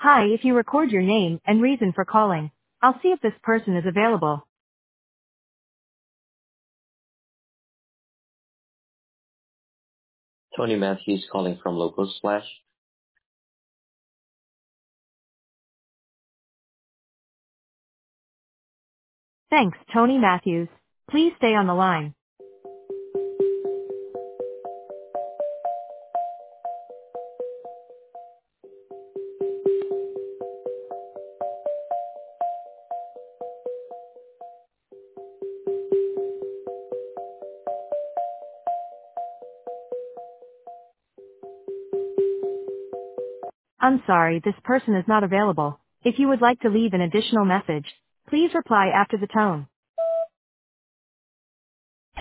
Hi, if you record your name and reason for calling, I'll see if this person is available. Tony Matthews calling from Local Slash. Thanks, Tony Matthews. Please stay on the line. I'm sorry, this person is not available. If you would like to leave an additional message, please reply after the tone.